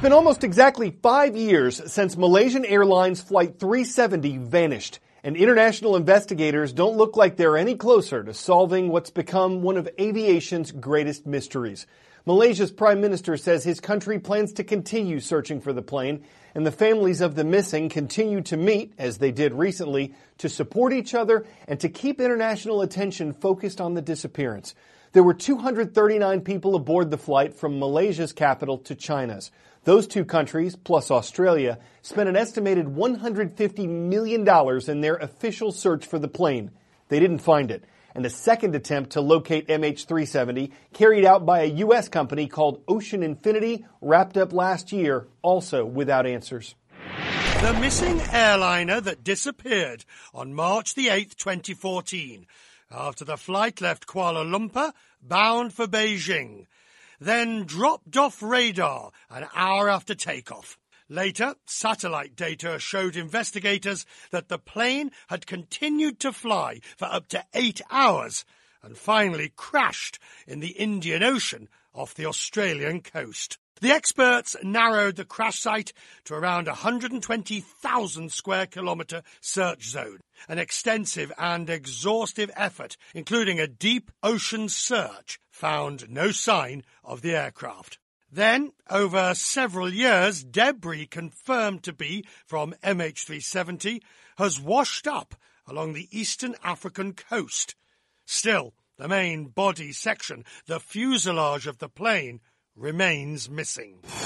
been almost exactly 5 years since Malaysian Airlines Flight 370 vanished, and international investigators don't look like they're any closer to solving what's become one of aviation's greatest mysteries. Malaysia's Prime Minister says his country plans to continue searching for the plane, and the families of the missing continue to meet, as they did recently, to support each other and to keep international attention focused on the disappearance. There were 239 people aboard the flight from Malaysia's capital to China's. Those two countries, plus Australia, spent an estimated $150 million in their official search for the plane. They didn't find it. And a second attempt to locate MH370, carried out by a U.S. company called Ocean Infinity, wrapped up last year, also without answers. The missing airliner that disappeared on March the 8th, 2014, after the flight left Kuala Lumpur, bound for Beijing, then dropped off radar an hour after takeoff. Later, satellite data showed investigators that the plane had continued to fly for up to 8 hours and finally crashed in the Indian Ocean off the Australian coast. The experts narrowed the crash site to around 120,000 square kilometre search zone, an extensive and exhaustive effort, including a deep ocean search, found no sign of the aircraft. Then, over several years, debris confirmed to be from MH370 has washed up along the eastern African coast. Still, the main body section, the fuselage of the plane, remains missing.